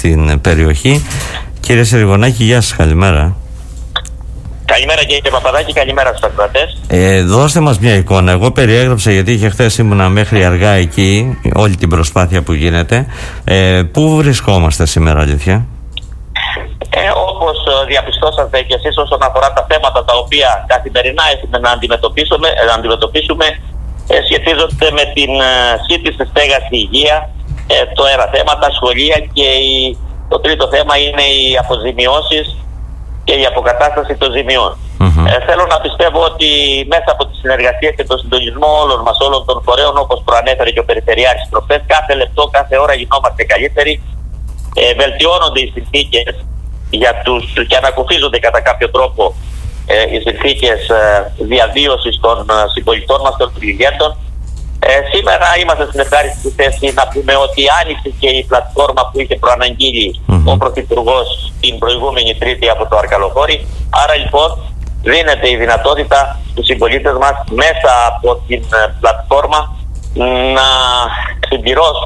στην περιοχή. Κύριε Συριγωνάκη, γεια σας, καλημέρα. Καλημέρα κύριε Παπαδάκη, καλημέρα στους ακροατές. Δώστε μας μια εικόνα. Εγώ περιέγραψα, γιατί και χθες ήμουνα μέχρι αργά εκεί, όλη την προσπάθεια που γίνεται. Πού βρισκόμαστε σήμερα, αλήθεια? Όπως διαπιστώσατε και εσείς όσον αφορά τα θέματα τα οποία καθημερινά έχουμε να αντιμετωπίσουμε, σχετίζονται με την σύντηση, στέγαση, υγεία, το ένα θέμα, τα σχολεία, και το τρίτο θέμα είναι οι αποζημιώσεις και η αποκατάσταση των ζημιών. Θέλω να πιστεύω ότι μέσα από τη συνεργασία και τον συντονισμό όλων μας, όλων των φορέων, όπως προανέφερε και ο Περιφερειάρχης προχθές, κάθε λεπτό, κάθε ώρα γινόμαστε καλύτεροι, βελτιώνονται οι συνθήκες και ανακουφίζονται κατά κάποιο τρόπο οι συνθήκες διαβίωσης των συμπολιτών μας, των πληγέντων. Σήμερα είμαστε στην ευχάριστη θέση να πούμε ότι άνοιξε και η πλατφόρμα που είχε προαναγγείλει ο Πρωθυπουργός την προηγούμενη Τρίτη από το Αρκαλοχώρι. Άρα λοιπόν δίνεται η δυνατότητα στους συμπολίτες μας μέσα από την πλατφόρμα να συμπληρώσουν